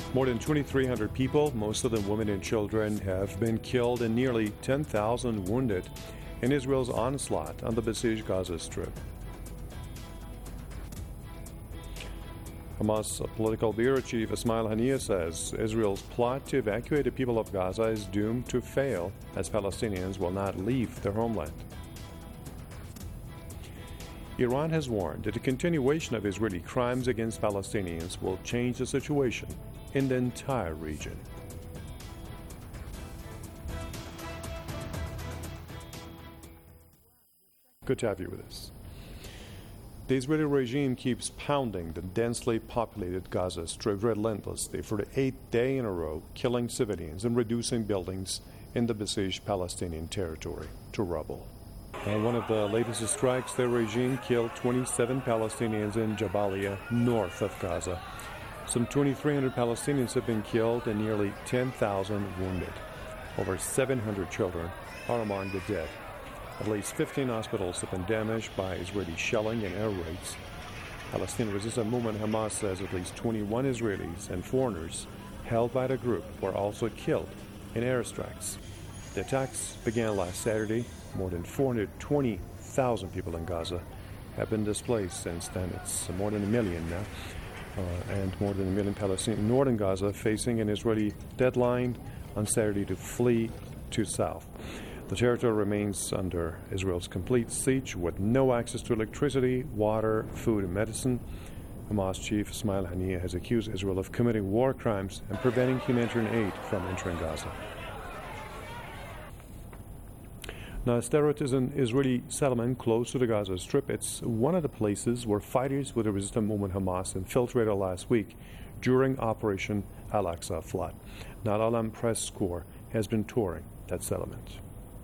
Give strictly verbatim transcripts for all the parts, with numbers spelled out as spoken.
More than twenty-three hundred people, most of them women and children, have been killed and nearly ten thousand wounded in Israel's onslaught on the besieged Gaza Strip. Hamas political bureau chief Ismail Haniyeh says Israel's plot to evacuate the people of Gaza is doomed to fail as Palestinians will not leave their homeland. Iran has warned that the continuation of Israeli crimes against Palestinians will change the situation in the entire region. Good to have you with us. The Israeli regime keeps pounding the densely populated Gaza Strip relentlessly for the eighth day in a row, killing civilians and reducing buildings in the besieged Palestinian territory to rubble. In one of the latest strikes, the regime killed twenty-seven Palestinians in Jabalia, north of Gaza. Some twenty-three hundred Palestinians have been killed and nearly ten thousand wounded. Over seven hundred children are among the dead. At least fifteen hospitals have been damaged by Israeli shelling and air raids. Palestinian Resistance Movement Hamas says at least twenty-one Israelis and foreigners held by the group were also killed in airstrikes. The attacks began last Saturday. More than four hundred twenty thousand people in Gaza have been displaced since then. It's more than a million now. Uh, and more than a million Palestinians in northern Gaza facing an Israeli deadline on Saturday to flee to south. The territory remains under Israel's complete siege with no access to electricity, water, food, and medicine. Hamas chief Ismail Haniyeh has accused Israel of committing war crimes and preventing humanitarian aid from entering Gaza. Now, Sderot is an Israeli settlement close to the Gaza Strip. It's one of the places where fighters with the resistance movement Hamas infiltrated last week during Operation Al-Aqsa Flood. Now, Al-Alam Press Corps has been touring that settlement.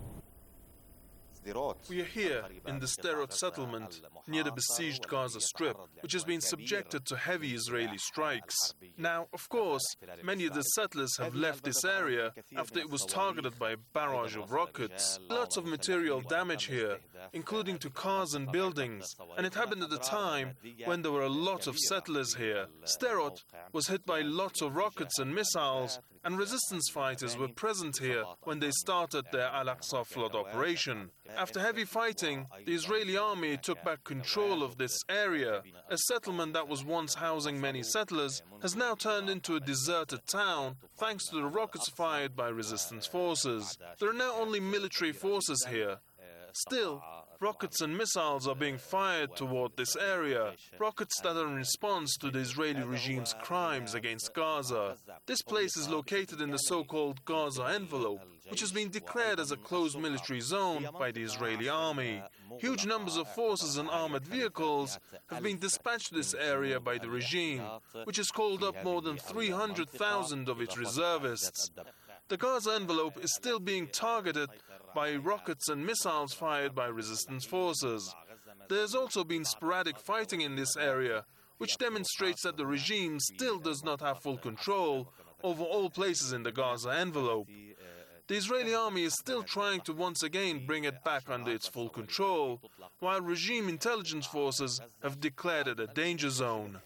We are here in the Sderot settlement near the besieged Gaza Strip, which has been subjected to heavy Israeli strikes. Now, of course, many of the settlers have left this area after it was targeted by a barrage of rockets. Lots of material damage here, including to cars and buildings, and it happened at a time when there were a lot of settlers here. Sderot was hit by lots of rockets and missiles, and resistance fighters were present here when they started their Al-Aqsa flood operation. After heavy fighting, the Israeli army took back control of this area. A settlement that was once housing many settlers has now turned into a deserted town thanks to the rockets fired by resistance forces. There are now only military forces here. Still, rockets and missiles are being fired toward this area, rockets that are in response to the Israeli regime's crimes against Gaza. This place is located in the so-called Gaza envelope, which has been declared as a closed military zone by the Israeli army. Huge numbers of forces and armored vehicles have been dispatched to this area by the regime, which has called up more than three hundred thousand of its reservists. The Gaza envelope is still being targeted by rockets and missiles fired by resistance forces. There has also been sporadic fighting in this area, which demonstrates that the regime still does not have full control over all places in the Gaza envelope. The Israeli army is still trying to once again bring it back under its full control, while regime intelligence forces have declared it a danger zone.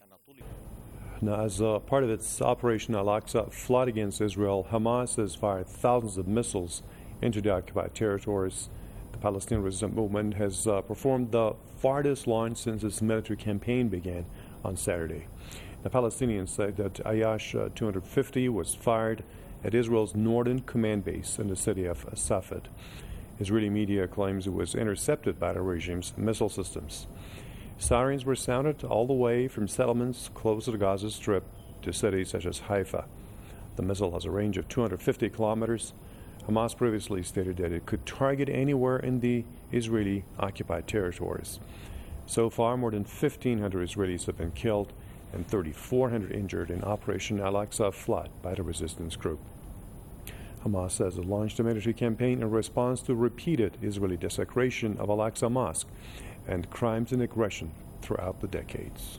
Now, as uh, part of its Operation Al-Aqsa flood against Israel, Hamas has fired thousands of missiles into the occupied territories. The Palestinian Resistance Movement has uh, performed the farthest launch since its military campaign began on Saturday. The Palestinians say that Ayash uh, two fifty was fired at Israel's northern command base in the city of Safed. Israeli media claims it was intercepted by the regime's missile systems. Sirens were sounded all the way from settlements close to the Gaza Strip to cities such as Haifa. The missile has a range of two hundred fifty kilometers. Hamas previously stated that it could target anywhere in the Israeli-occupied territories. So far, more than fifteen hundred Israelis have been killed and thirty-four hundred injured in Operation Al-Aqsa Flood by the resistance group. Hamas says it launched a military campaign in response to repeated Israeli desecration of Al-Aqsa Mosque and crimes and aggression throughout the decades.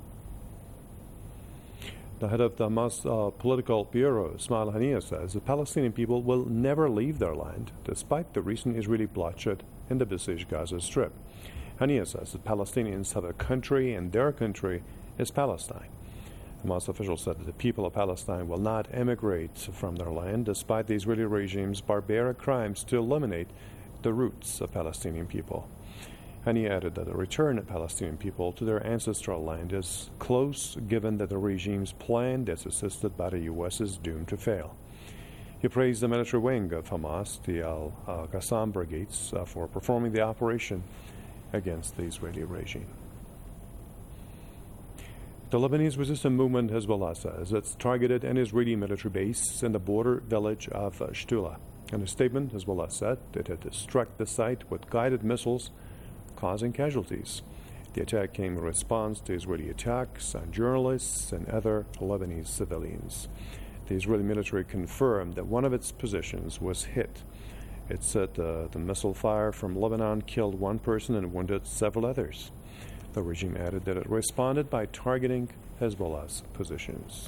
The head of the Hamas uh, political bureau, Ismail Haniyeh, says the Palestinian people will never leave their land despite the recent Israeli bloodshed in the besieged Gaza Strip. Haniyeh says that Palestinians have a country and their country is Palestine. Hamas officials said that the people of Palestine will not emigrate from their land despite the Israeli regime's barbaric crimes to eliminate the roots of Palestinian people. And he added that the return of Palestinian people to their ancestral land is close, given that the regime's plan that's assisted by the U S is doomed to fail. He praised the military wing of Hamas, the Al-Qassam brigades, uh, for performing the operation against the Israeli regime. The Lebanese resistance movement Hezbollah says it's targeted an Israeli military base in the border village of Shtula. In a statement, Hezbollah said it had struck the site with guided missiles, causing casualties. The attack came in response to Israeli attacks on journalists and other Lebanese civilians. The Israeli military confirmed that one of its positions was hit. It said uh, the missile fire from Lebanon killed one person and wounded several others. The regime added that it responded by targeting Hezbollah's positions.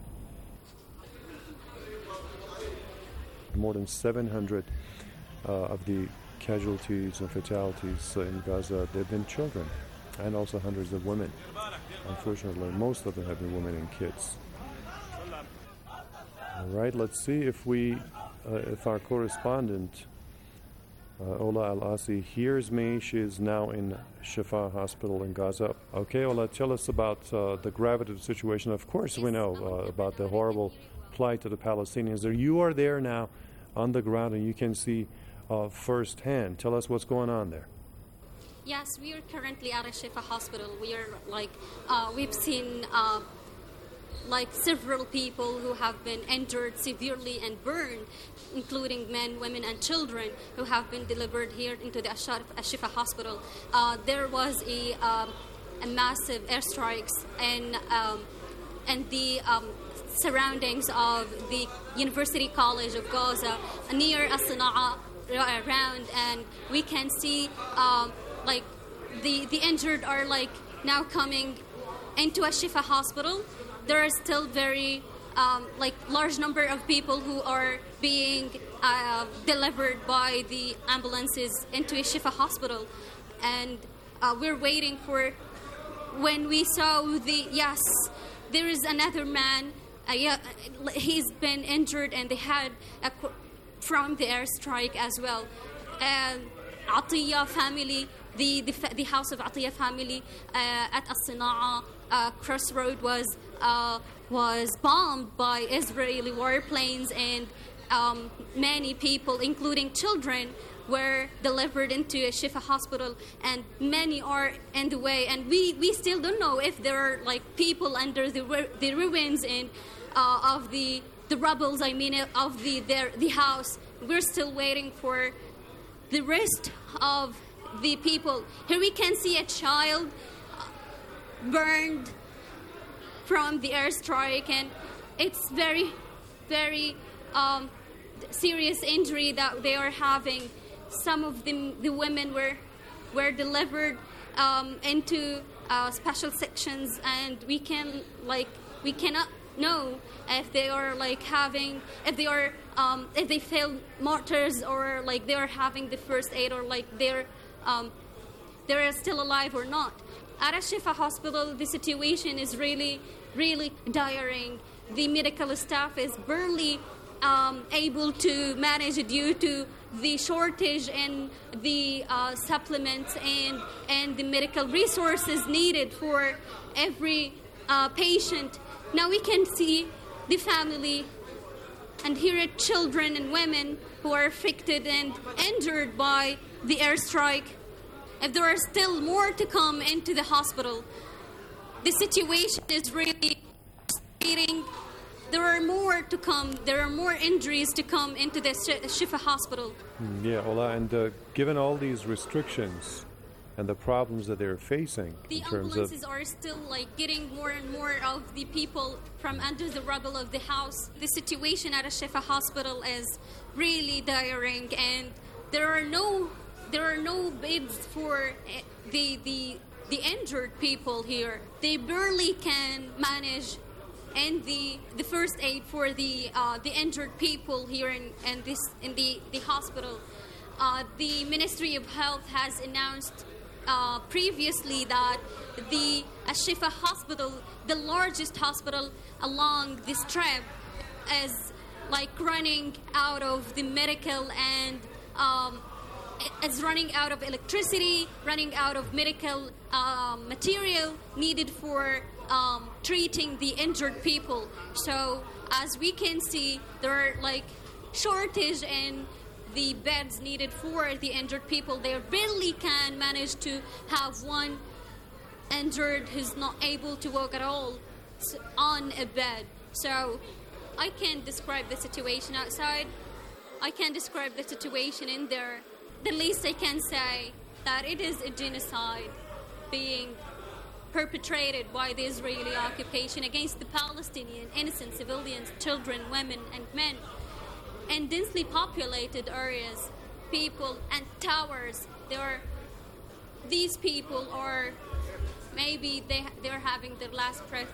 More than seven hundred uh, of the casualties and fatalities uh, in Gaza, they've been children, and also hundreds of women. Unfortunately, most of them have been women and kids. All right, let's see if we, uh, if our correspondent, uh, Ola Al-Asi, hears me. She is now in Shifa Hospital in Gaza. Okay, Ola, tell us about uh, the gravity of the situation. Of course, we know uh, about the horrible plight of the Palestinians there. You are there now on the ground, and you can see uh, firsthand. Tell us what's going on there. Yes, we are currently at a Shifa hospital. We are like, uh, we've seen uh, like several people who have been injured severely and burned, including men, women, and children who have been delivered here into the Shifa hospital. Uh, there was a, um, a massive airstrikes and um, and the um, surroundings of the University College of Gaza near As-Sana'a around, and we can see um, like the the injured are like now coming into a Shifa hospital. There are still very um, like large number of people who are being uh, delivered by the ambulances into a Shifa hospital, and uh, we're waiting for when we saw the yes there is another man uh, yeah he's been injured and they had a, from the airstrike as well. And Atiyah family, the, the the house of Atiyah family uh, at As-Sana'a uh, crossroad was uh, was bombed by Israeli warplanes, and um, many people, including children, were delivered into a Shifa hospital, and many are in the way. And we, we still don't know if there are like people under the the ruins and uh, of the the rubbles. I mean, of the their, the house. We're still waiting for the rest of the people. Here we can see a child burned from the airstrike, and it's very, very um, serious injury that they are having. Some of them, the women were were delivered um, into uh, special sections, and we can like we cannot know if they are like having if they are um, if they failed mortars, or like they are having the first aid, or like they're um, they're still alive or not. At Al-Shifa hospital, the situation is really, really diring. The medical staff is barely um, able to manage due to the shortage in the uh, supplements and, and the medical resources needed for every uh, patient. Now we can see the family and here are children and women who are affected and injured by the airstrike. If there are still more to come into the hospital, the situation is really frustrating. There are more to come. There are more injuries to come into the Shifa hospital. Yeah, Ola, and uh, given all these restrictions and the problems that they're facing, the in terms ambulances of are still like getting more and more of the people from under the rubble of the house. The situation at a Shifa hospital is really diring, and there are no there are no beds for the the the injured people here. They barely can manage and the the first aid for the uh, the injured people here in, in this in the the hospital. Uh, the Ministry of Health has announced uh, previously that the Al-Shifa hospital, the largest hospital along this strip, is like running out of the medical and um, is running out of electricity, running out of medical uh, material needed for um, treating the injured people. So as we can see, there are like shortage in the beds needed for the injured people. They barely can manage to have one injured who's not able to walk at all on a bed. So I can't describe the situation outside. I can't describe the situation in there. The least I can say that it is a genocide being perpetrated by the Israeli occupation against the Palestinian innocent civilians, children, women, and men. In densely populated areas, people and towers, there are, these people are, maybe they, they're having their last breath.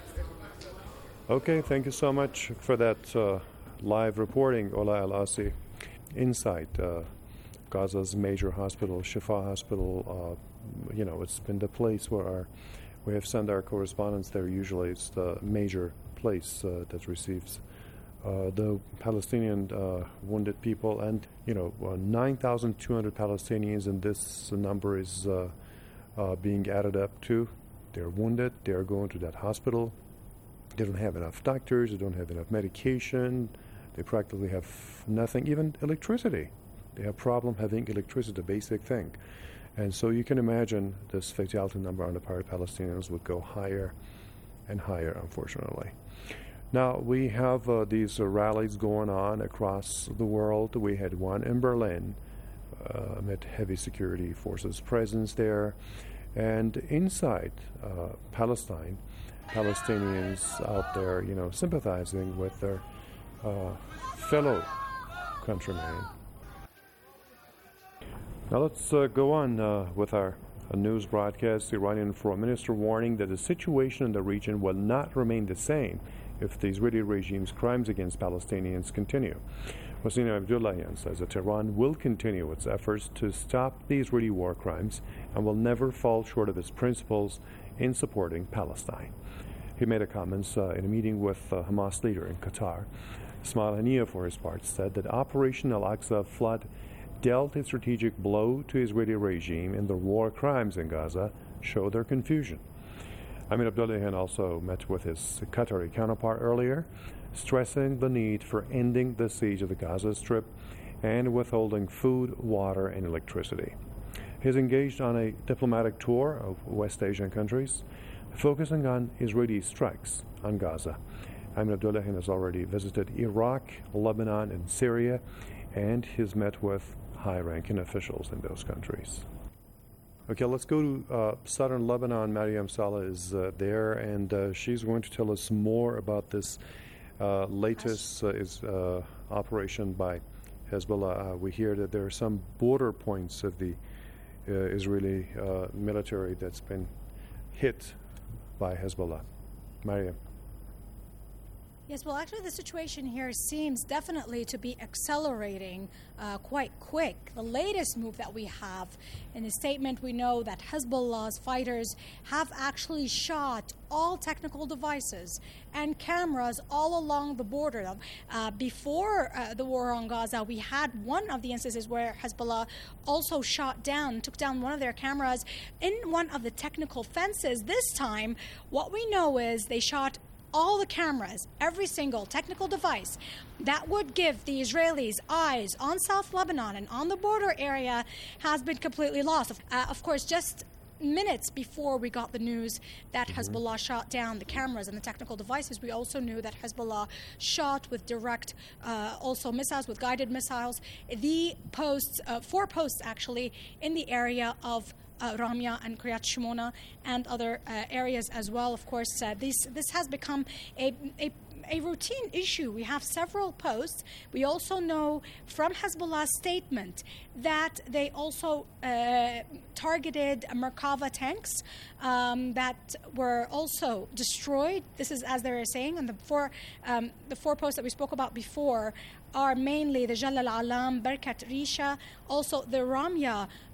Okay, thank you so much for that uh, live reporting, Ola Al-Asi. Inside uh, Gaza's major hospital, Shifa Hospital, uh, you know, it's been the place where our, we have sent our correspondents there. Usually it's the major place uh, that receives uh, the Palestinian uh, wounded people. And, you know, uh, nine thousand two hundred Palestinians, and this number is uh, uh, being added up to. They're wounded, they're going to that hospital. They don't have enough doctors, they don't have enough medication, they practically have nothing, even electricity. They have problem having electricity, the basic thing. And so you can imagine this fatality number on the part of Palestinians would go higher and higher, unfortunately. Now, we have uh, these uh, rallies going on across the world. We had one in Berlin, uh, amid heavy security forces presence there. And inside uh, Palestine, Palestinians out there, you know, sympathizing with their uh, fellow countrymen. Now let's uh, go on uh, with our uh, news broadcast. The Iranian foreign minister warning that the situation in the region will not remain the same if the Israeli regime's crimes against Palestinians continue. Hossein Abdullahian says that Tehran will continue its efforts to stop the Israeli war crimes and will never fall short of its principles in supporting Palestine. He made a comments uh, in a meeting with uh, Hamas leader in Qatar. Ismail Haniyeh, for his part, said that Operation Al-Aqsa flood dealt a strategic blow to Israeli regime, and the war crimes in Gaza show their confusion. Amir Abdullahian also met with his Qatari counterpart earlier, stressing the need for ending the siege of the Gaza Strip and withholding food, water, and electricity. He's engaged on a diplomatic tour of West Asian countries, focusing on Israeli strikes on Gaza. Amir Abdullahian has already visited Iraq, Lebanon, and Syria, and he's met with high-ranking officials in those countries. Okay, let's go to uh, southern Lebanon. Mariam Saleh is uh, there, and uh, she's going to tell us more about this uh, latest uh, is, uh, operation by Hezbollah. Uh, we hear that there are some border points of the uh, Israeli uh, military that's been hit by Hezbollah. Mariam. Yes, well, actually, the situation here seems definitely to be accelerating uh, quite quick. The latest move that we have in a statement, we know that Hezbollah's fighters have actually shot all technical devices and cameras all along the border. Uh, before uh, the war on Gaza, we had one of the instances where Hezbollah also shot down, took down one of their cameras in one of the technical fences. This time, what we know is they shot all the cameras, every single technical device that would give the Israelis eyes on South Lebanon and on the border area has been completely lost. Uh, of course, just minutes before we got the news that mm-hmm. Hezbollah shot down the cameras and the technical devices, we also knew that Hezbollah shot with direct, uh, also missiles, with guided missiles, the posts, uh, four posts actually, in the area of Uh, Ramya and Kiryat Shimona and other uh, areas as well. Of course, uh, this this has become a, a a routine issue. We have several posts. We also know from Hezbollah's statement that they also uh, targeted Merkava tanks um, that were also destroyed. This is as they were saying, and the four um, the four posts that we spoke about before are mainly the Jalal Alam, Berkat Risha, also the Ramya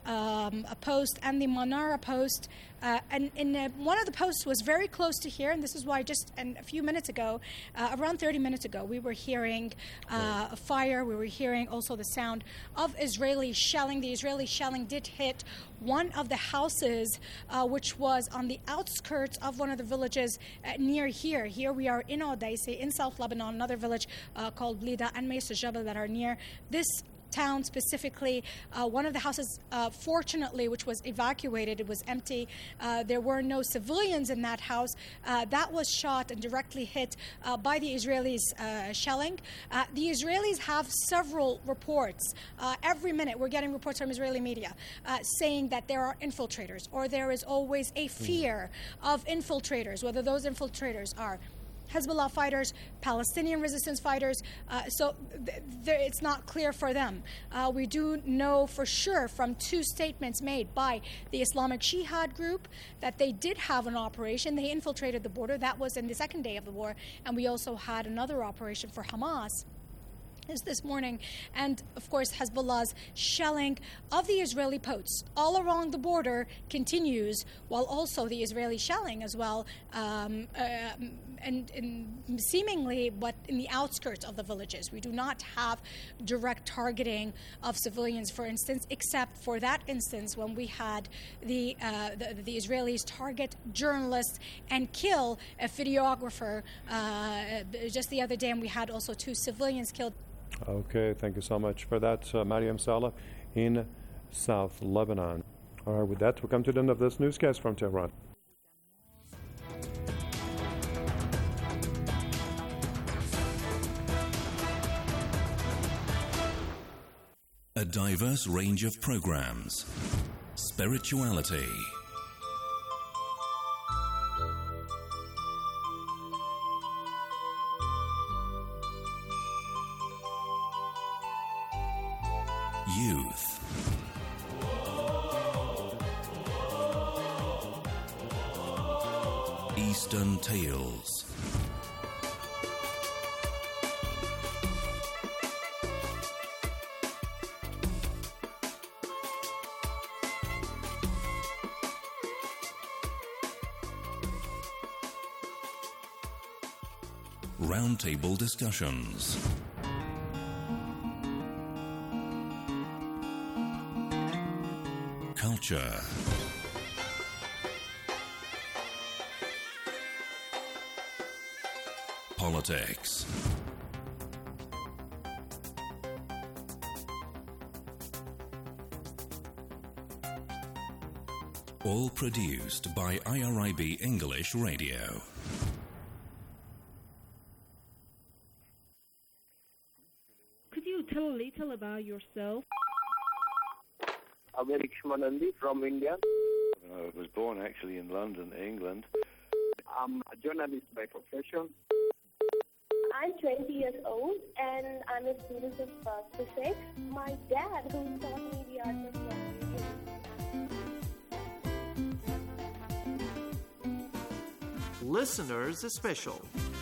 um, Post and the Manara Post. Uh, and in uh, one of the posts was very close to here, and this is why just an, a few minutes ago, uh, around thirty minutes ago, we were hearing uh, a fire. We were hearing also the sound of Israeli shelling. The Israeli shelling did hit one of the houses, uh, which was on the outskirts of one of the villages uh, near here. Here we are in Odeisa, in South Lebanon, another village uh, called Blida and Mesa Jabal that are near this town specifically. Uh, one of the houses, uh, fortunately, which was evacuated, it was empty. Uh, there were no civilians in that house. Uh, that was shot and directly hit uh, by the Israelis uh, shelling. Uh, the Israelis have several reports. Uh, every minute we're getting reports from Israeli media uh, saying that there are infiltrators, or there is always a fear mm. of infiltrators, whether those infiltrators are Hezbollah fighters, Palestinian resistance fighters, uh, so th- th- it's not clear for them. Uh, we do know for sure from two statements made by the Islamic Jihad group that they did have an operation. They infiltrated the border. That was in the second day of the war. And we also had another operation for Hamas is this morning, and of course Hezbollah's shelling of the Israeli posts all along the border continues, while also the Israeli shelling as well, um, uh, and, and seemingly, but in the outskirts of the villages. We do not have direct targeting of civilians, for instance, except for that instance when we had the uh, the, the Israelis target journalists and kill a videographer uh, just the other day, and we had also two civilians killed. Okay, thank you so much for that, uh, Mariam Saleh in South Lebanon. All right, with that, we come to the end of this newscast from Tehran. A diverse range of programs, spirituality, youth, Eastern Tales, roundtable discussions, culture, politics, all produced by I R I B English Radio. Could you tell a little about yourself? I'm Eric Shmanandi from India. I was born actually in London, England. I'm a journalist by profession. I'm twenty years old and I'm a student of uh, physics. My dad, who taught me the art of writing. Listeners Special.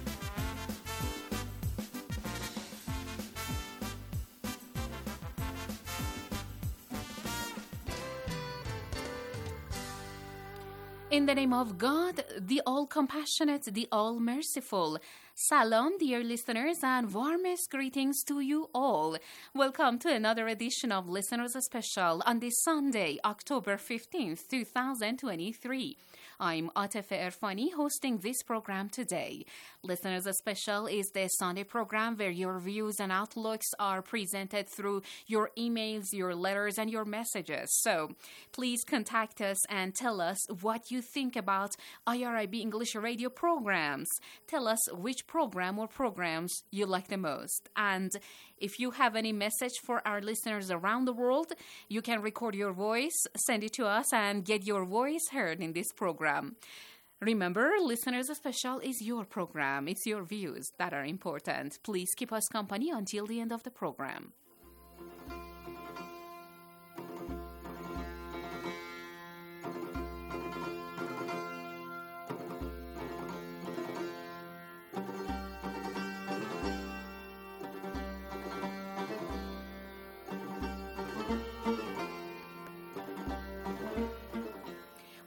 In the name of God, the all-compassionate, the all-merciful. Salam, dear listeners, and warmest greetings to you all. Welcome to another edition of Listeners Special on this Sunday, October fifteenth, twenty twenty-three. I'm Atefe Erfani, hosting this program today. Listeners Special is the Sunday program where your views and outlooks are presented through your emails, your letters, and your messages. So please contact us and tell us what you think about I R I B English Radio programs. Tell us which program or programs you like the most. And if you have any message for our listeners around the world, you can record your voice, send it to us, and get your voice heard in this program. Remember, Listeners Special is your program. It's your views that are important. Please keep us company until the end of the program.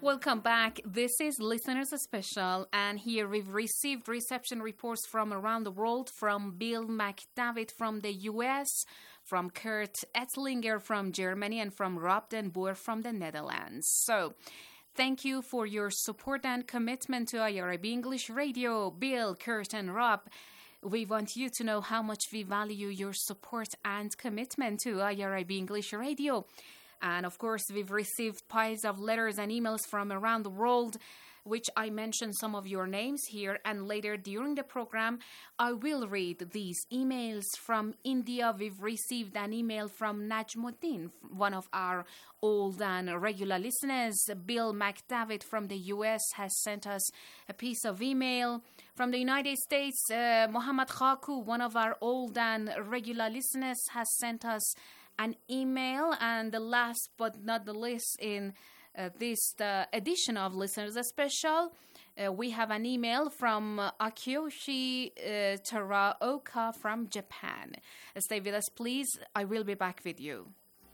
Welcome back. This is Listeners Special, and here we've received reception reports from around the world, from Bill McDavid from the U S, from Kurt Ettlinger from Germany, and from Rob Den Boer from the Netherlands. So, thank you for your support and commitment to I R I B English Radio. Bill, Kurt, and Rob, we want you to know how much we value your support and commitment to I R I B English Radio. And of course, we've received piles of letters and emails from around the world, which I mentioned some of your names here. And later during the program, I will read these emails. From India, we've received an email from Najmuddin, one of our old and regular listeners. Bill McDavid from the U S has sent us a piece of email. From the United States, uh, Mohammed Khaku, one of our old and regular listeners, has sent us an email. And the last but not the least in uh, this uh, edition of Listeners Special, uh, we have an email from uh, Akiyoshi uh, Taraoka from Japan. Stay with us, please. I will be back with you.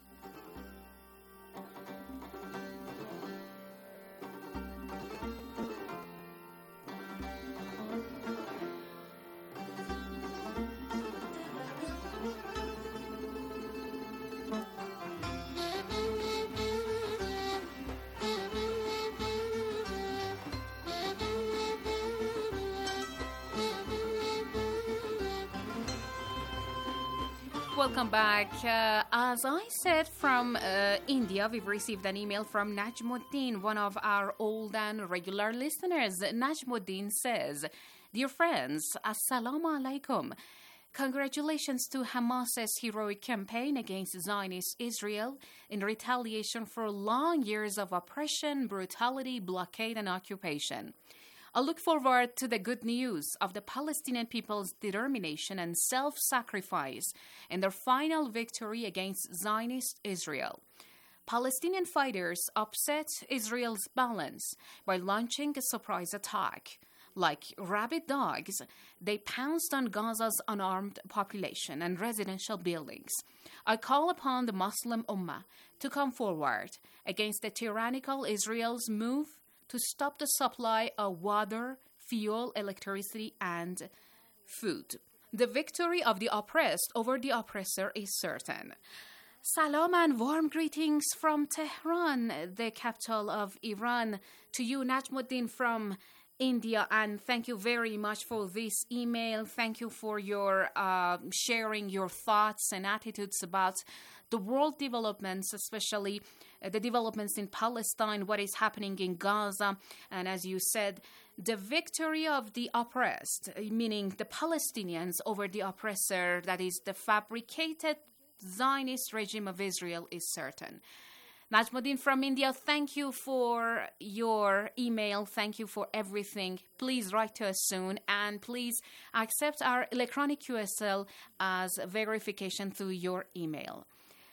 Welcome back. Uh, as I said, from uh, India, we've received an email from Najmuddin, one of our old and regular listeners. Najmuddin says, "Dear friends, Assalamu alaikum. Congratulations to Hamas's heroic campaign against Zionist Israel in retaliation for long years of oppression, brutality, blockade, and occupation. I look forward to the good news of the Palestinian people's determination and self-sacrifice in their final victory against Zionist Israel. Palestinian fighters upset Israel's balance by launching a surprise attack. Like rabid dogs, they pounced on Gaza's unarmed population and residential buildings. I call upon the Muslim Ummah to come forward against the tyrannical Israel's move to stop the supply of water, fuel, electricity, and food. The victory of the oppressed over the oppressor is certain." Salam and warm greetings from Tehran, the capital of Iran, to you, Najmuddin from India, and thank you very much for this email. Thank you for your uh, sharing your thoughts and attitudes about the world developments, especially uh, the developments in Palestine, what is happening in Gaza, and as you said, the victory of the oppressed, meaning the Palestinians over the oppressor, that is the fabricated Zionist regime of Israel, is certain. Najmuddin from India, thank you for your email. Thank you for everything. Please write to us soon, and please accept our electronic Q S L as verification through your email.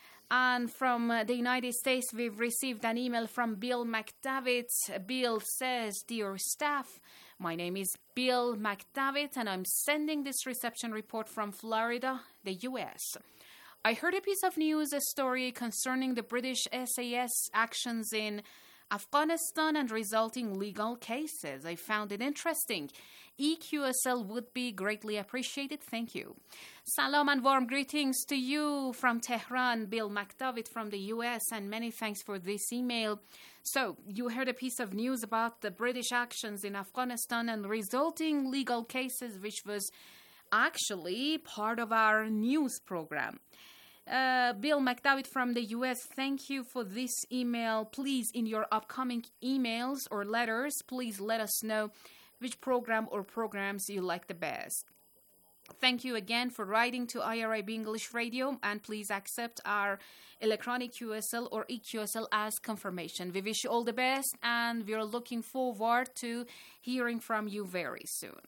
And from the United States, we've received an email from Bill McDavid. Bill says, "Dear staff, my name is Bill McDavid, and I'm sending this reception report from Florida, the U S I heard a piece of news, a story concerning the British S A S actions in Afghanistan and resulting legal cases. I found it interesting. E Q S L would be greatly appreciated. Thank you." Salam and warm greetings to you from Tehran, Bill McDavid from the U S, and many thanks for this email. So, you heard a piece of news about the British actions in Afghanistan and resulting legal cases, which was actually part of our news program. Uh, Bill McDavid from the U S, thank you for this email. Please, in your upcoming emails or letters, please let us know which program or programs you like the best. Thank you again for writing to I R I B English Radio, and please accept our electronic Q S L or E Q S L as confirmation. We wish you all the best, and we're looking forward to hearing from you very soon.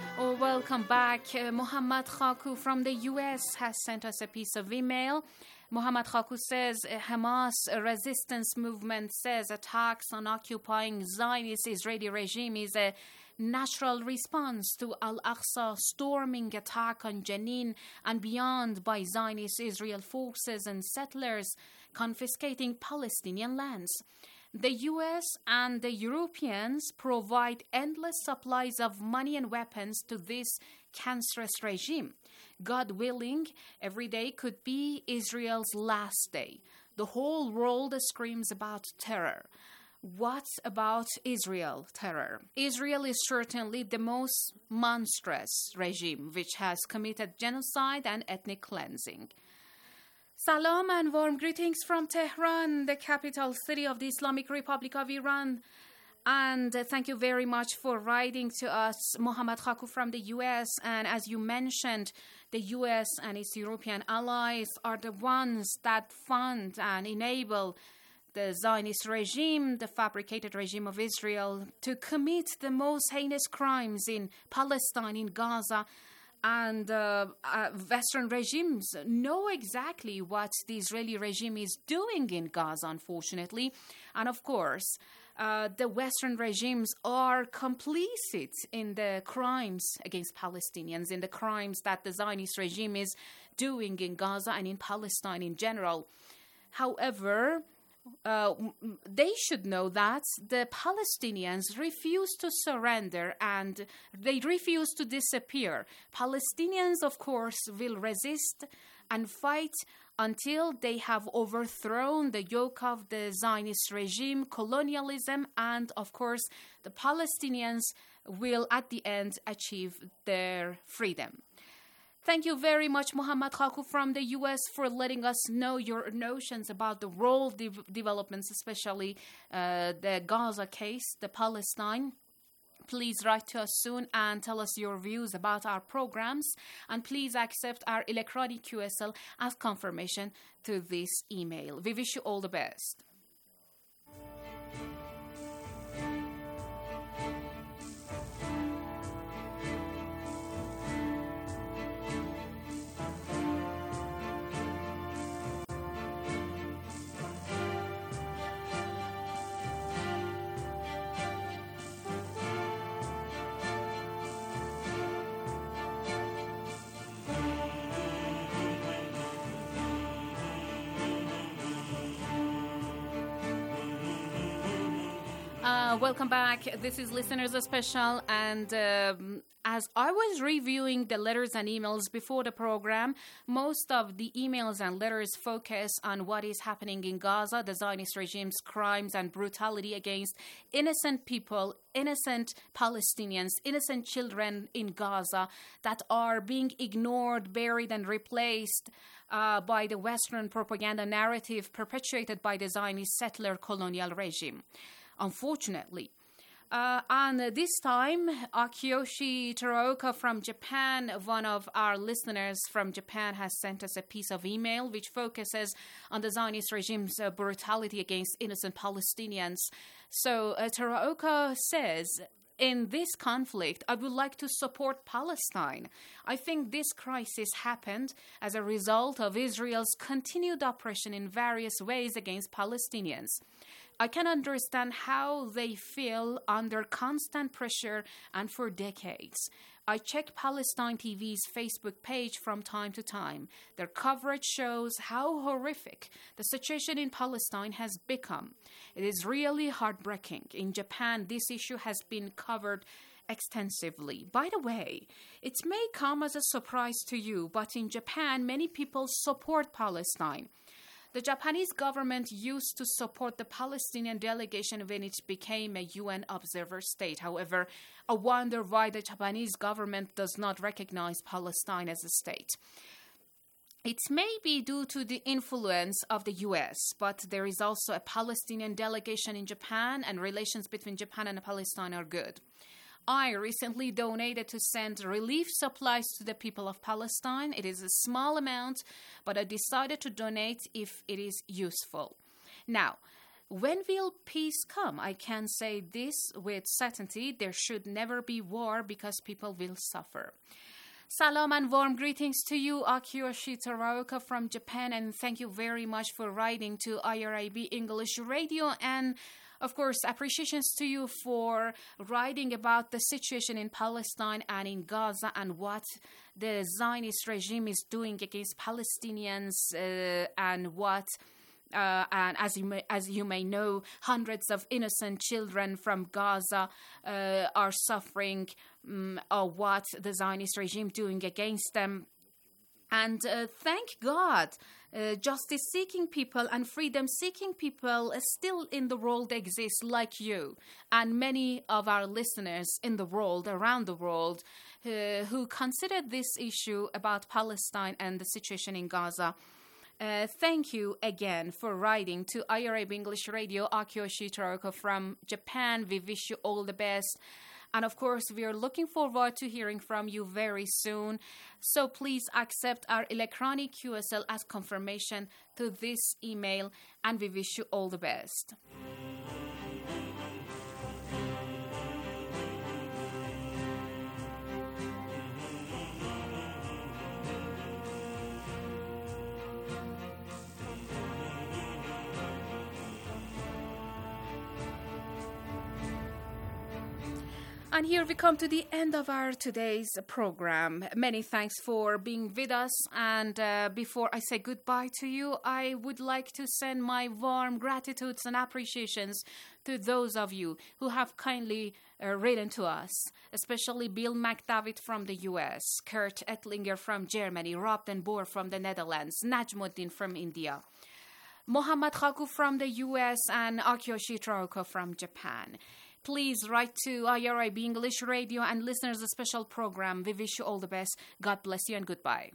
Welcome back. Uh, Mohammed Khaku from the U S has sent us a piece of email. Mohammad Khaku says Hamas resistance movement says attacks on occupying Zionist Israeli regime is a natural response to Al-Aqsa storming attack on Jenin and beyond by Zionist Israel forces and settlers confiscating Palestinian lands. The U S and the Europeans provide endless supplies of money and weapons to this cancerous regime. God willing, every day could be Israel's last day. The whole world screams about terror. What about Israel terror? Israel is certainly the most monstrous regime which has committed genocide and ethnic cleansing. Salam and warm greetings from Tehran, the capital city of the Islamic Republic of Iran. And uh, thank you very much for writing to us, Mohammad Khaku from the U S. And as you mentioned, the U S and its European allies are the ones that fund and enable the Zionist regime, the fabricated regime of Israel, to commit the most heinous crimes in Palestine, in Gaza. And uh, uh, Western regimes know exactly what the Israeli regime is doing in Gaza, unfortunately. And of course, uh, the Western regimes are complicit in the crimes against Palestinians, in the crimes that the Zionist regime is doing in Gaza and in Palestine in general. However, Uh, they should know that the Palestinians refuse to surrender and they refuse to disappear. Palestinians, of course, will resist and fight until they have overthrown the yoke of the Zionist regime, colonialism, and, of course, the Palestinians will, at the end, achieve their freedom. Thank you very much, Mohammad Khaku from the U S, for letting us know your notions about the world de- developments, especially uh, the Gaza case, the Palestine. Please write to us soon and tell us your views about our programs. And please accept our electronic Q S L as confirmation to this email. We wish you all the best. Uh, welcome back. This is Listeners Special, and um, as I was reviewing the letters and emails before the program, most of the emails and letters focus on what is happening in Gaza, the Zionist regime's crimes and brutality against innocent people, innocent Palestinians, innocent children in Gaza that are being ignored, buried, and replaced uh, by the Western propaganda narrative perpetuated by the Zionist settler colonial regime. Unfortunately. Uh, and this time, Akiyoshi Teraoka from Japan, one of our listeners from Japan, has sent us a piece of email which focuses on the Zionist regime's uh, brutality against innocent Palestinians. So uh, Teraoka says, in this conflict, I would like to support Palestine. I think this crisis happened as a result of Israel's continued oppression in various ways against Palestinians. I can understand how they feel under constant pressure and for decades. I check Palestine T V's Facebook page from time to time. Their coverage shows how horrific the situation in Palestine has become. It is really heartbreaking. In Japan, this issue has been covered extensively. By the way, it may come as a surprise to you, but in Japan, many people support Palestine. The Japanese government used to support the Palestinian delegation when it became a U N observer state. However, I wonder why the Japanese government does not recognize Palestine as a state. It may be due to the influence of the U S, but there is also a Palestinian delegation in Japan, and relations between Japan and Palestine are good. I recently donated to send relief supplies to the people of Palestine. It is a small amount, but I decided to donate if it is useful. Now, when will peace come? I can say this with certainty. There should never be war because people will suffer. Salam and warm greetings to you, Akiyoshi Taraoka from Japan, and thank you very much for writing to I R I B English Radio. And of course, appreciations to you for writing about the situation in Palestine and in Gaza and what the Zionist regime is doing against Palestinians uh, and what, uh, and as you, may, as you may know, hundreds of innocent children from Gaza uh, are suffering um, or what the Zionist regime doing against them. And uh, thank God, uh, justice-seeking people and freedom-seeking people still in the world exist like you and many of our listeners in the world, around the world, uh, who consider this issue about Palestine and the situation in Gaza. Uh, thank you again for writing to I R I B English Radio, Akiyoshi Taraoka from Japan. We wish you all the best. And of course, we are looking forward to hearing from you very soon. So please accept our electronic Q S L as confirmation to this email, and we wish you all the best. And here we come to the end of our today's program. Many thanks for being with us. And uh, before I say goodbye to you, I would like to send my warm gratitudes and appreciations to those of you who have kindly uh, written to us, especially Bill McDavid from the U S, Kurt Ettlinger from Germany, Rob Den Boer from the Netherlands, Najmuddin from India, Mohammad Khaku from the U S, and Akiyoshi Taraoka from Japan. Please write to I R I B English Radio and listeners a special program. We wish you all the best. God bless you and goodbye.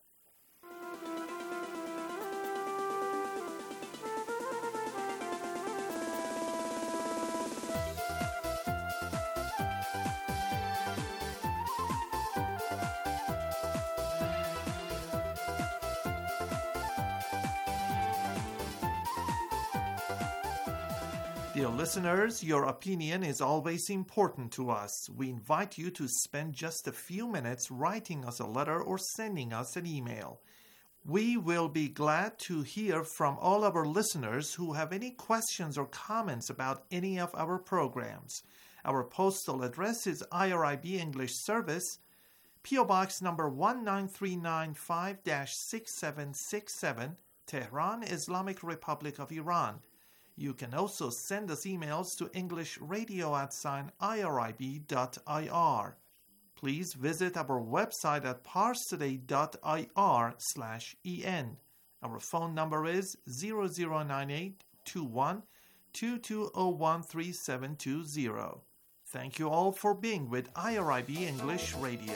Dear listeners, your opinion is always important to us. We invite you to spend just a few minutes writing us a letter or sending us an email. We will be glad to hear from all our listeners who have any questions or comments about any of our programs. Our postal address is I R I B English Service, P O Box number one nine three nine five six seven six seven, Tehran, Islamic Republic of Iran. You can also send us emails to englishradio at sign irib dot I R. Please visit our website at parstoday dot I R slash E N. Our phone number is zero zero nine eight two one two two zero one three seven two zero. Thank you all for being with I R I B English Radio.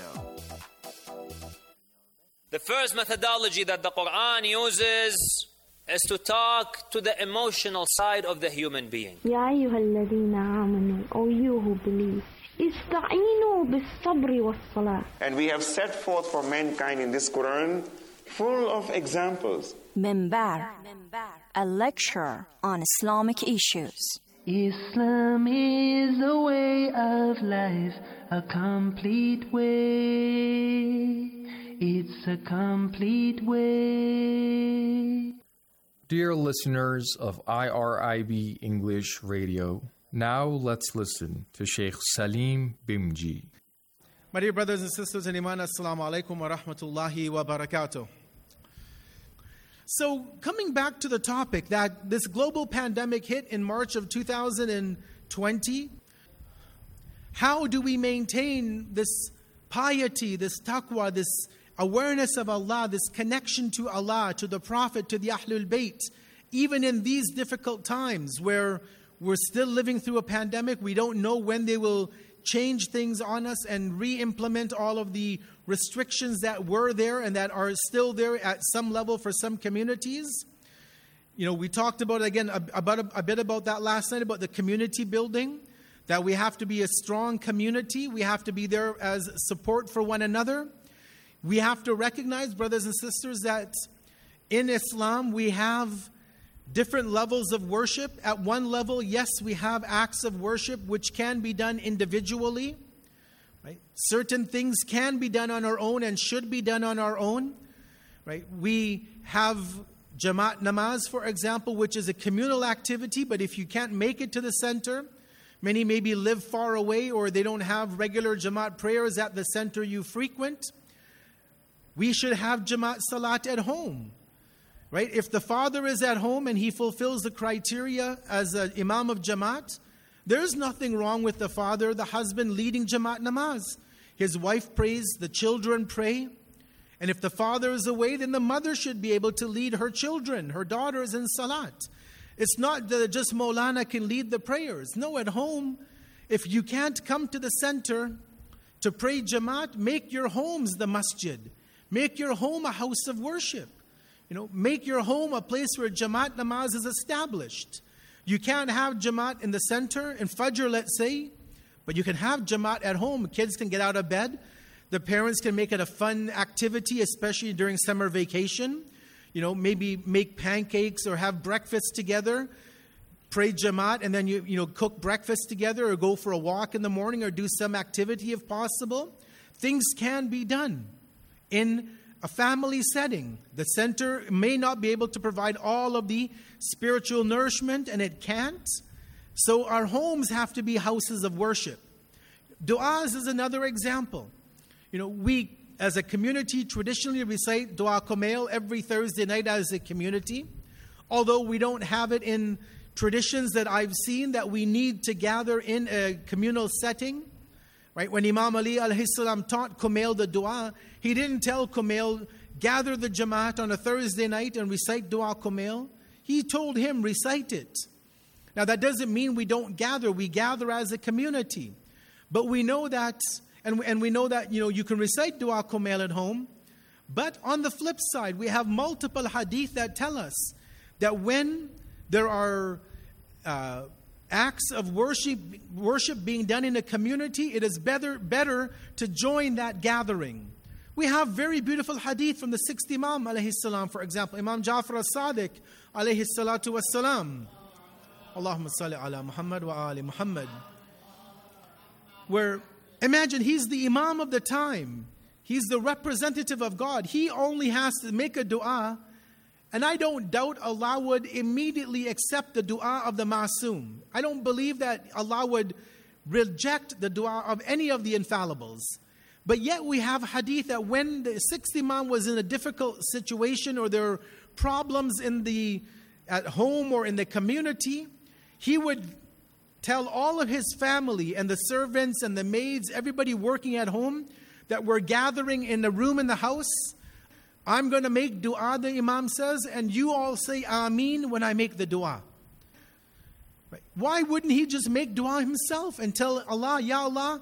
The first methodology that the Quran uses is to talk to the emotional side of the human being. يا أيها الذين آمنوا, O you who believe, استعينوا بالصبر والصلاة. And we have set forth for mankind in this Quran full of examples. Minbar, a lecture on Islamic issues. Islam is a way of life, a complete way. It's a complete way. Dear listeners of I R I B English Radio, now let's listen to Sheikh Salim Bimji. My dear brothers and sisters in Iman, Assalamu alaikum wa rahmatullahi wa barakatuh. So, coming back to the topic that this global pandemic hit in March of two thousand twenty, how do we maintain this piety, this taqwa, this awareness of Allah, this connection to Allah, to the Prophet, to the Ahlul Bayt, even in these difficult times where we're still living through a pandemic? We don't know when they will change things on us and re-implement all of the restrictions that were there and that are still there at some level for some communities. You know, we talked about, again, about a, a bit about that last night, about the community building, that we have to be a strong community. We have to be there as support for one another. We have to recognize, brothers and sisters, that in Islam we have different levels of worship. At one level, yes, we have acts of worship which can be done individually. Right? Certain things can be done on our own and should be done on our own. Right? We have Jamaat Namaz, for example, which is a communal activity, but if you can't make it to the center, many maybe live far away or they don't have regular Jamaat prayers at the center you frequent, we should have Jamaat Salat at home. Right? If the father is at home and he fulfills the criteria as an Imam of Jamaat, there's nothing wrong with the father, the husband leading Jamaat Namaz. His wife prays, the children pray. And if the father is away, then the mother should be able to lead her children, her daughters in Salat. It's not that just Maulana can lead the prayers. No, at home, if you can't come to the center to pray Jamaat, make your homes the masjid. Make your home a house of worship. You know, make your home a place where Jamaat Namaz is established. You can't have Jamaat in the center, in Fajr, let's say, but you can have Jamaat at home. Kids can get out of bed. The parents can make it a fun activity, especially during summer vacation. You know, maybe make pancakes or have breakfast together. Pray Jamaat and then you, you know, cook breakfast together or go for a walk in the morning or do some activity if possible. Things can be done in a family setting. The center may not be able to provide all of the spiritual nourishment, and it can't. So our homes have to be houses of worship. Du'as is another example. You know, we as a community traditionally recite Dua Kumail every Thursday night as a community. Although we don't have it in traditions that I've seen that we need to gather in a communal setting. Right? When Imam Ali alayhi salam taught Kumail the dua, he didn't tell Kumail, gather the Jamaat on a Thursday night and recite Dua Kumail. He told him, recite it. Now that doesn't mean we don't gather. We gather as a community. But we know that, and, and we know that, you know, you can recite Dua Kumail at home. But on the flip side, we have multiple hadith that tell us that when there are uh, acts of worship worship being done in a community, it is better, better to join that gathering. We have very beautiful hadith from the sixth Imam alayhi salam, for example, Imam Jafar as-Sadiq alayhi salatu was-salam. Allahumma salli ala Muhammad wa ali Muhammad. Where, imagine, he's the Imam of the time. He's the representative of God. He only has to make a dua. And I don't doubt Allah would immediately accept the dua of the Masoom. I don't believe that Allah would reject the dua of any of the infallibles. But yet we have hadith that when the sixth Imam was in a difficult situation or there were problems in the at home or in the community, he would tell all of his family and the servants and the maids, everybody working at home, that we're gathering in a room in the house. I'm going to make dua, the Imam says, and you all say Ameen when I make the dua. Right? Why wouldn't he just make dua himself and tell Allah, Ya Allah,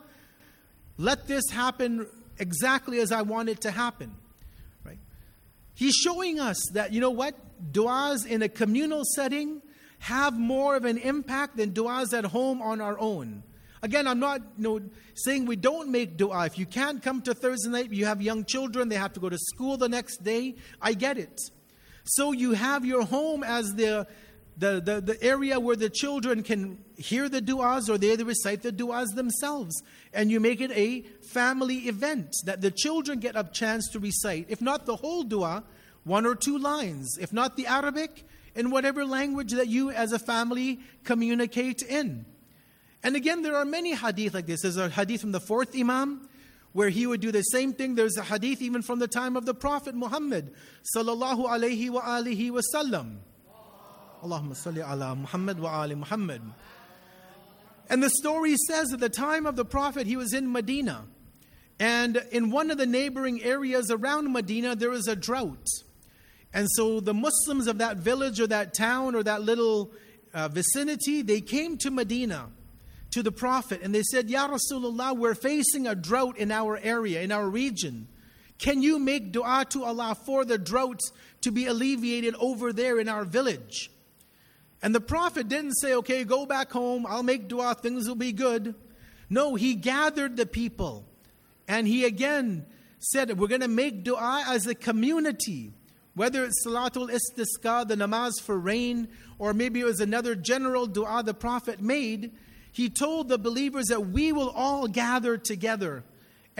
let this happen exactly as I want it to happen? Right? He's showing us that, you know what, duas in a communal setting have more of an impact than duas at home on our own. Again, I'm not you know, saying we don't make dua. If you can't come to Thursday night, you have young children, they have to go to school the next day. I get it. So you have your home as the, the, the, the area where the children can hear the duas or they recite the duas themselves. And you make it a family event that the children get a chance to recite. If not the whole dua, one or two lines. If not the Arabic, in whatever language that you as a family communicate in. And again, there are many hadith like this. There's a hadith from the fourth Imam where he would do the same thing. There's a hadith even from the time of the Prophet Muhammad sallallahu alayhi wa alihi wa sallam. Allahumma salli ala Muhammad wa ali Muhammad. And the story says at the time of the Prophet, he was in Medina. And in one of the neighboring areas around Medina, there was a drought. And so the Muslims of that village or that town or that little uh, vicinity, they came to Medina, to the Prophet, and they said, Ya Rasulullah, we're facing a drought in our area, in our region. Can you make dua to Allah for the drought to be alleviated over there in our village? And the Prophet didn't say, okay, go back home, I'll make dua, things will be good. No, he gathered the people. And he again said, we're going to make dua as a community. Whether it's Salatul Istisqa, the namaz for rain, or maybe it was another general dua the Prophet made, he told the believers that we will all gather together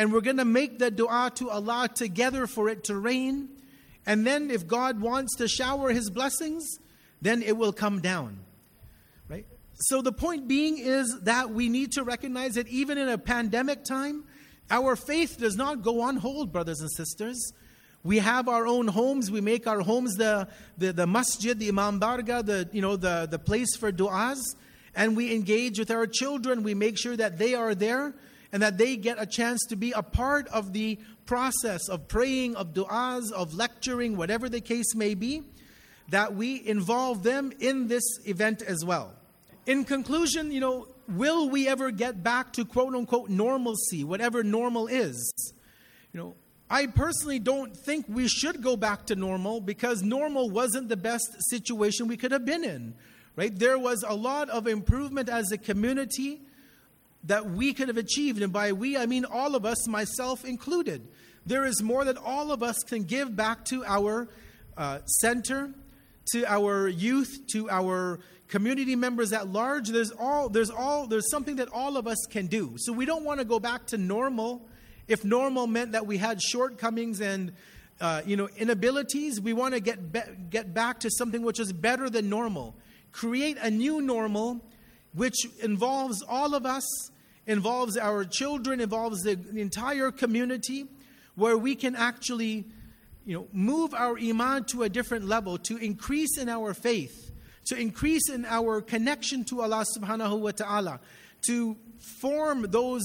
and we're going to make the dua to Allah together for it to rain. And then if God wants to shower His blessings, then it will come down. Right? So the point being is that we need to recognize that even in a pandemic time, our faith does not go on hold, brothers and sisters. We have our own homes. We make our homes the, the, the masjid, the imam barga, the, you know, the, the place for du'as. And we engage with our children. We make sure that they are there and that they get a chance to be a part of the process of praying, of du'as, of lecturing, whatever the case may be, that we involve them in this event as well. In conclusion, you know, will we ever get back to quote-unquote normalcy, whatever normal is? You know, I personally don't think we should go back to normal because normal wasn't the best situation we could have been in, right? There was a lot of improvement as a community that we could have achieved. And by we, I mean all of us, myself included. There is more that all of us can give back to our uh, center, to our youth, to our community members at large. There's all, there's all, there's something that all of us can do. So we don't want to go back to normal. If normal meant that we had shortcomings and uh, you know inabilities, we want to get be- get back to something which is better than normal. Create a new normal, which involves all of us, involves our children, involves the, the entire community, where we can actually, you know, move our iman to a different level, to increase in our faith, to increase in our connection to Allah subhanahu wa ta'ala, to form those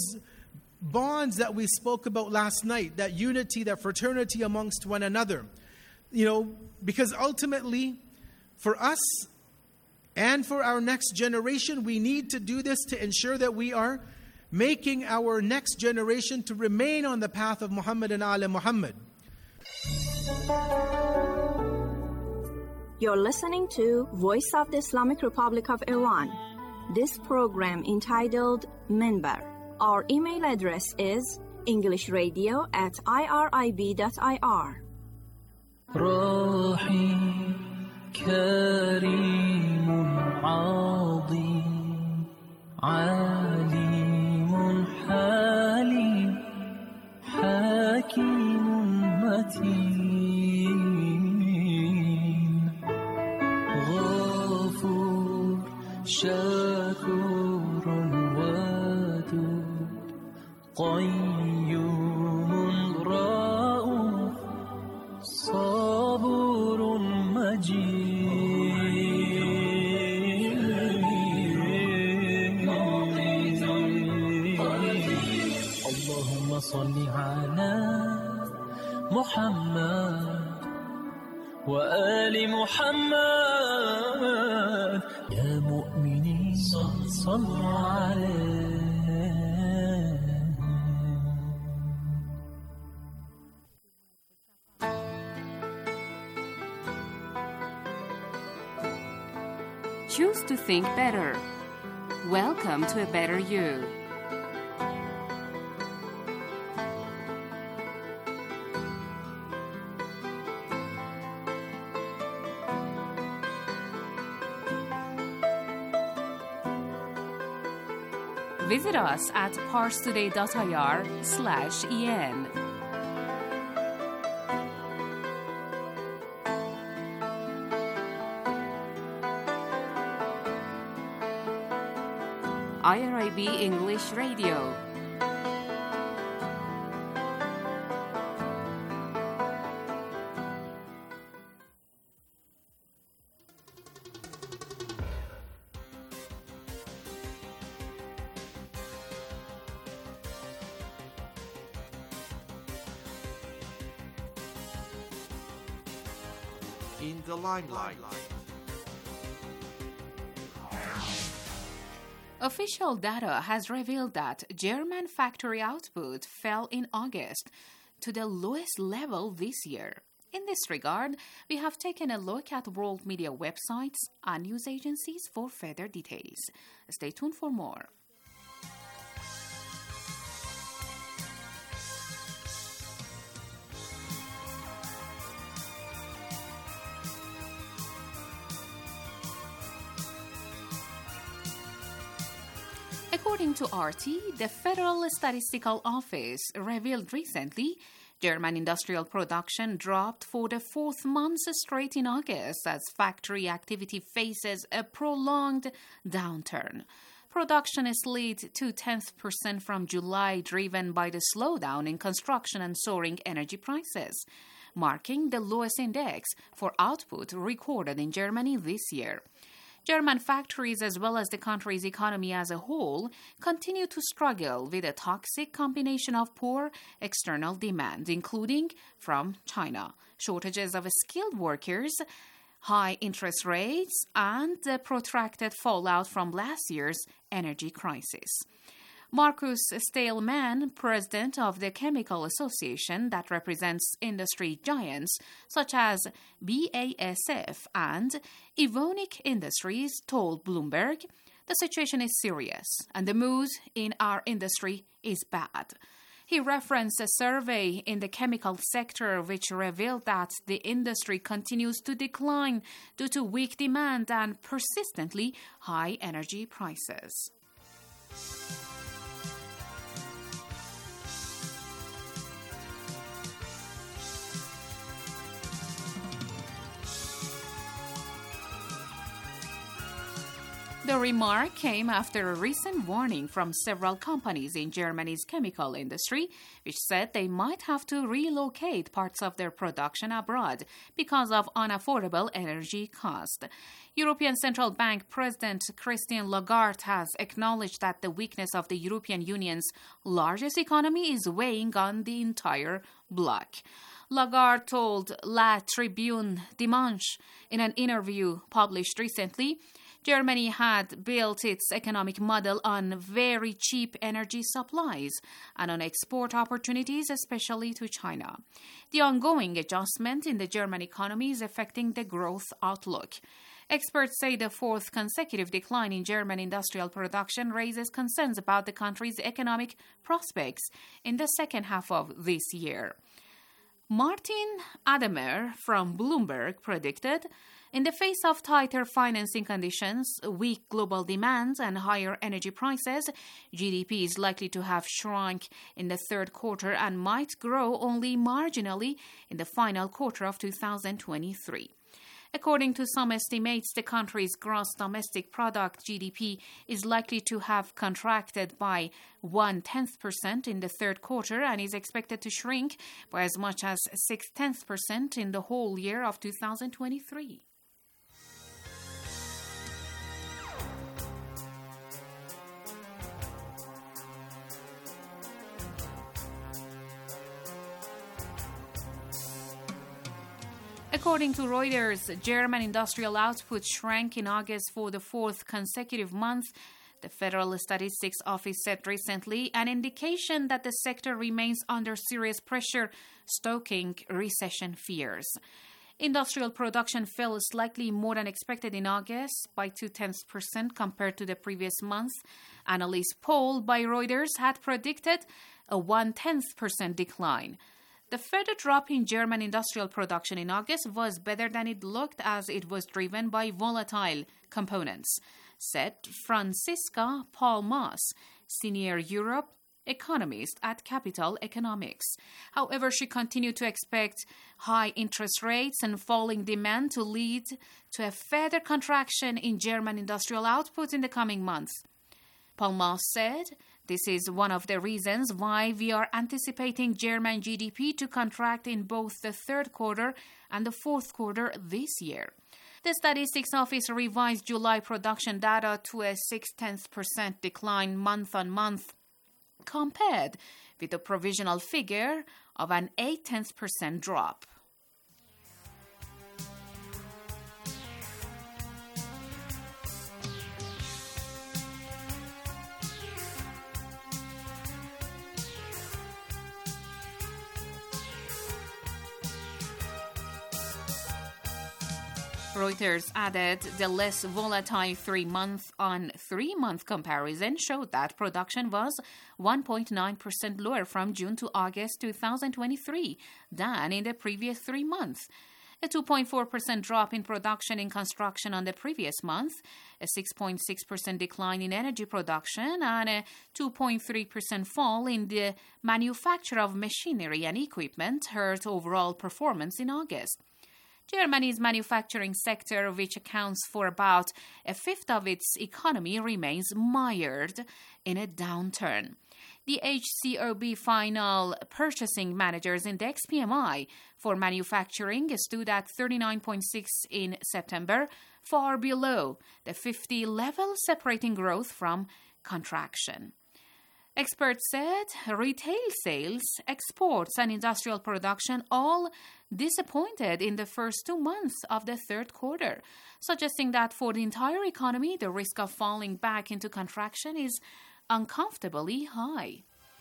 bonds that we spoke about last night, that unity, that fraternity amongst one another. You know, because ultimately, for us and for our next generation, we need to do this to ensure that we are making our next generation to remain on the path of Muhammad and Ali Muhammad. You're listening to Voice of the Islamic Republic of Iran. This program entitled Minbar. Our email address is englishradio at irib dot I R. كريم عظيم عليم حليم حكيم متين غفور شكور ودود قيوم رؤوف صبور مجيد اللهم صل على محمد وآل محمد يا مؤمنين صلوا عليه. Choose to think better. Welcome to a better you. Visit us at parstoday dot I R slash E N. I R I B English Radio. In the limelight. Official data has revealed that German factory output fell in August to the lowest level this year. In this regard, we have taken a look at world media websites and news agencies for further details. Stay tuned for more. According to R T, the Federal Statistical Office revealed recently German industrial production dropped for the fourth month straight in August as factory activity faces a prolonged downturn. Production slid two-tenths percent from July, driven by the slowdown in construction and soaring energy prices, marking the lowest index for output recorded in Germany this year. German factories, as well as the country's economy as a whole, continue to struggle with a toxic combination of poor external demand, including from China, shortages of skilled workers, high interest rates, and the protracted fallout from last year's energy crisis. Markus Steilmann, president of the Chemical Association that represents industry giants such as B A S F and Evonik Industries, told Bloomberg, "The situation is serious and the mood in our industry is bad." He referenced a survey in the chemical sector which revealed that the industry continues to decline due to weak demand and persistently high energy prices. The remark came after a recent warning from several companies in Germany's chemical industry, which said they might have to relocate parts of their production abroad because of unaffordable energy costs. European Central Bank President Christine Lagarde has acknowledged that the weakness of the European Union's largest economy is weighing on the entire bloc. Lagarde told La Tribune Dimanche in an interview published recently, Germany had built its economic model on very cheap energy supplies and on export opportunities, especially to China. The ongoing adjustment in the German economy is affecting the growth outlook. Experts say the fourth consecutive decline in German industrial production raises concerns about the country's economic prospects in the second half of this year. Martin Adamer from Bloomberg predicted, in the face of tighter financing conditions, weak global demand, and higher energy prices, G D P is likely to have shrunk in the third quarter and might grow only marginally in the final quarter of two thousand twenty-three. According to some estimates, the country's gross domestic product G D P is likely to have contracted by one-tenth percent in the third quarter and is expected to shrink by as much as six-tenths percent in the whole year of two thousand twenty-three. According to Reuters, German industrial output shrank in August for the fourth consecutive month, the Federal Statistics Office said recently, an indication that the sector remains under serious pressure, stoking recession fears. Industrial production fell slightly more than expected in August by two-tenths percent compared to the previous month. Analysts polled by Reuters had predicted a one-tenth percent decline. The further drop in German industrial production in August was better than it looked as it was driven by volatile components, said Franziska Paul-Maas, senior Europe economist at Capital Economics. However, she continued to expect high interest rates and falling demand to lead to a further contraction in German industrial output in the coming months. Paul-Maas said, "This is one of the reasons why we are anticipating German G D P to contract in both the third quarter and the fourth quarter this year." The Statistics Office revised July production data to a six-tenths percent decline month-on-month, compared with a provisional figure of an eight-tenths percent drop. Reuters added the less volatile three-month on three-month comparison showed that production was one point nine percent lower from June to August two thousand twenty-three than in the previous three months. a two point four percent drop in production in construction on the previous month, a six point six percent decline in energy production, and a two point three percent fall in the manufacture of machinery and equipment hurt overall performance in August. Germany's manufacturing sector, which accounts for about a fifth of its economy, remains mired in a downturn. The H C O B Final Purchasing Managers Index P M I for manufacturing stood at thirty-nine point six in September, far below the fifty level separating growth from contraction. Experts said retail sales, exports, and industrial production all disappointed in the first two months of the third quarter, suggesting that for the entire economy, the risk of falling back into contraction is uncomfortably high.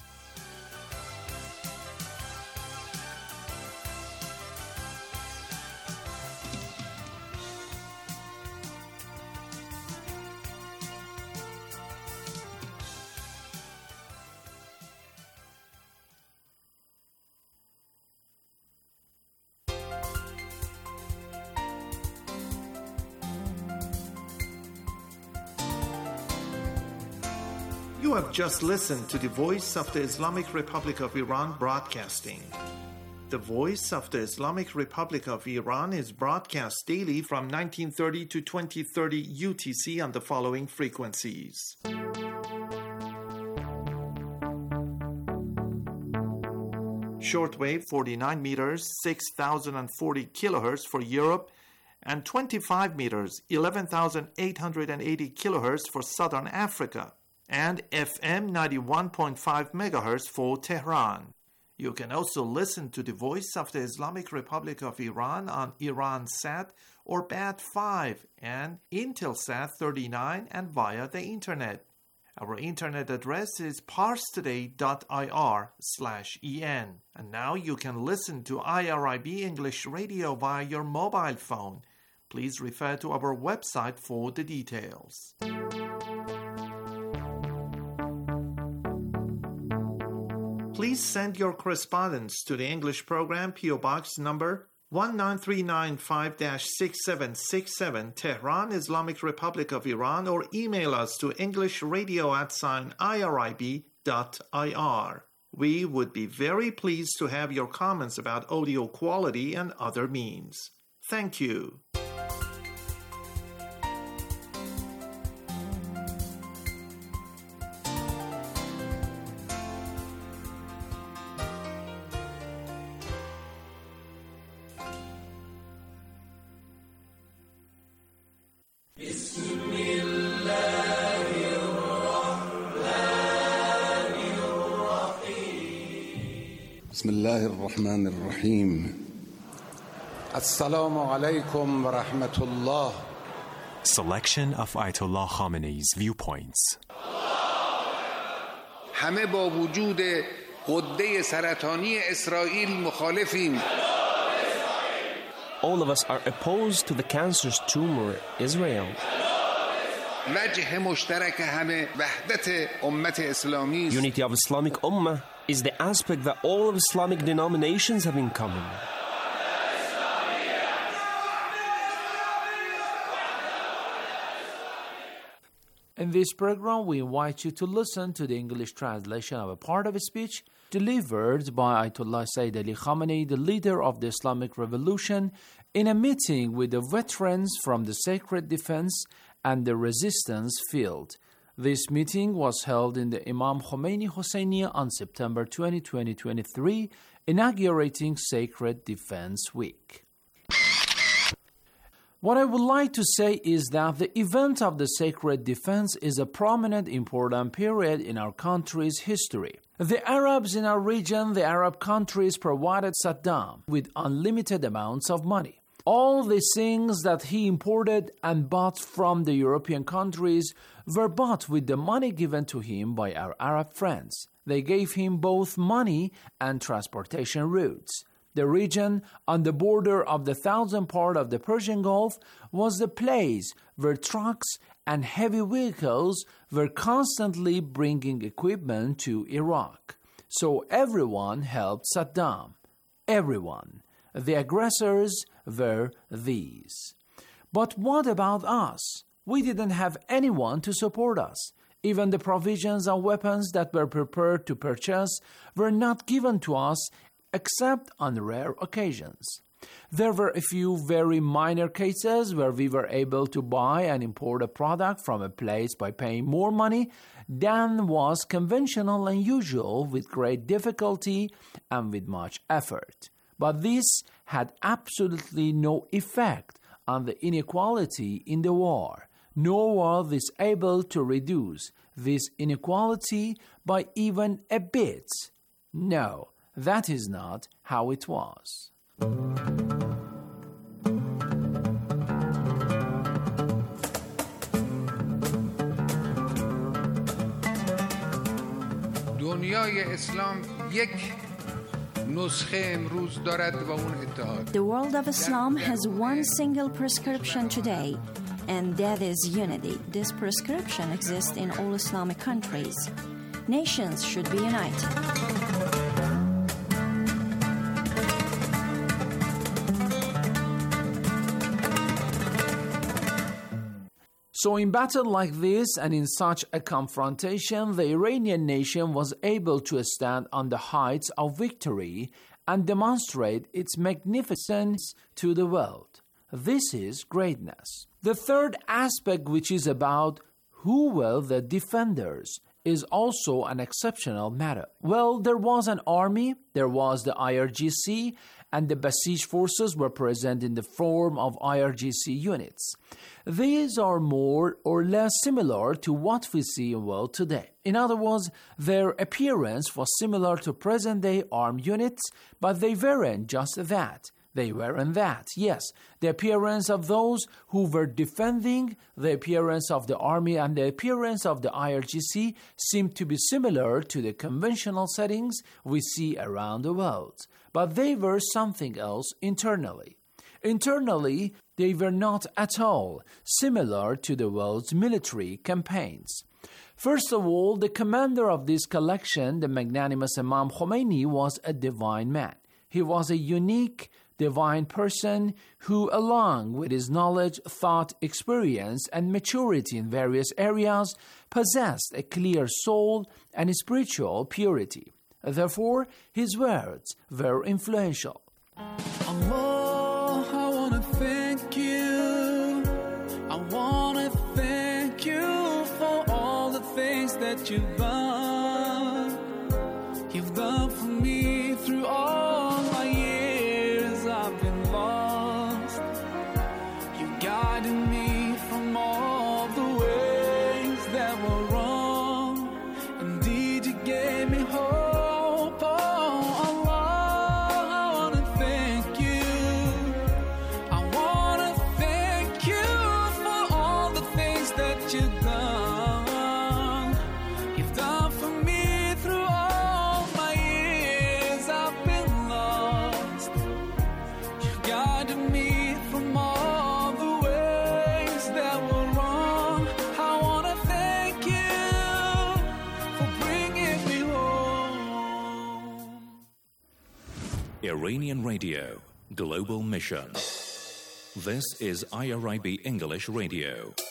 You have just listened to the Voice of the Islamic Republic of Iran broadcasting. The Voice of the Islamic Republic of Iran is broadcast daily from nineteen thirty to twenty thirty U T C on the following frequencies. Shortwave forty-nine meters, six thousand forty kilohertz for Europe, and twenty-five meters, eleven thousand eight hundred eighty kilohertz for Southern Africa, and F M ninety-one point five megahertz for Tehran. You can also listen to the Voice of the Islamic Republic of Iran on Iransat or B A T five and Intelsat thirty-nine and via the internet. Our internet address is parstoday.ir slash en. And now you can listen to I R I B English Radio via your mobile phone. Please refer to our website for the details. Please send your correspondence to the English program, P O Box number one nine three nine five dash six seven six seven, Tehran, Islamic Republic of Iran, or email us to englishradio at sign irib dot ir. We would be very pleased to have your comments about audio quality and other means. Thank you. بسم الله الرحمن الرحيم السلام عليكم ورحمة الله. Selection of Ayatollah Khamenei's viewpoints. همه با وجود غده سرطانی اسرائیل مخالفیم. All of us are opposed to the cancerous tumor Israel. وجه مشترک همه وحدت امت اسلامی. Unity of Islamic Ummah is the aspect that all of Islamic denominations have in common. In this program, we invite you to listen to the English translation of a part of a speech delivered by Ayatollah Sayyid Ali Khamenei, the leader of the Islamic Revolution, in a meeting with the veterans from the Sacred Defense and the Resistance Field. This meeting was held in the Imam Khomeini Hosseiniya on September twentieth, twenty twenty-three, inaugurating Sacred Defense Week. What I would like to say is that the event of the Sacred Defense is a prominent, important period in our country's history. The Arabs in our region, the Arab countries, provided Saddam with unlimited amounts of money. All the things that he imported and bought from the European countries were bought with the money given to him by our Arab friends. They gave him both money and transportation routes. The region on the border of the southern part of the Persian Gulf was the place where trucks and heavy vehicles were constantly bringing equipment to Iraq. So everyone helped Saddam. Everyone. The aggressors were these. But what about us? We didn't have anyone to support us. Even the provisions and weapons that were prepared to purchase were not given to us except on rare occasions. There were a few very minor cases where we were able to buy and import a product from a place by paying more money than was conventional and usual, with great difficulty and with much effort. But this had absolutely no effect on the inequality in the war, nor was this able to reduce this inequality by even a bit. No, that is not how it was. دنیای اسلام یک نسخه امروز دارد و اون اتحاد. The world of Islam has one single prescription today, and that is unity. This prescription exists in all Islamic countries. Nations should be united. So in battle like this and in such a confrontation, the Iranian nation was able to stand on the heights of victory and demonstrate its magnificence to the world. This is greatness. The third aspect, which is about who were the defenders, is also an exceptional matter. Well, there was an army, there was the I R G C, and the besieged forces were present in the form of I R G C units. These are more or less similar to what we see in the world today. In other words, their appearance was similar to present-day armed units, but they weren't just that. They weren't that, yes. The appearance of those who were defending, the appearance of the army, and the appearance of the I R G C seemed to be similar to the conventional settings we see around the world. But they were something else internally. Internally, they were not at all similar to the world's military campaigns. First of all, the commander of this collection, the magnanimous Imam Khomeini, was a divine man. He was a unique divine person who, along with his knowledge, thought, experience, and maturity in various areas, possessed a clear soul and spiritual purity. Therefore, his words were influential. Allah, I want to thank you. I want to thank you for all the things that you've done. You've done for me through all my years I've been lost. You guided me from all the ways that were wrong. Indeed, you gave me hope. Iranian Radio, Global Mission. This is I R I B English Radio.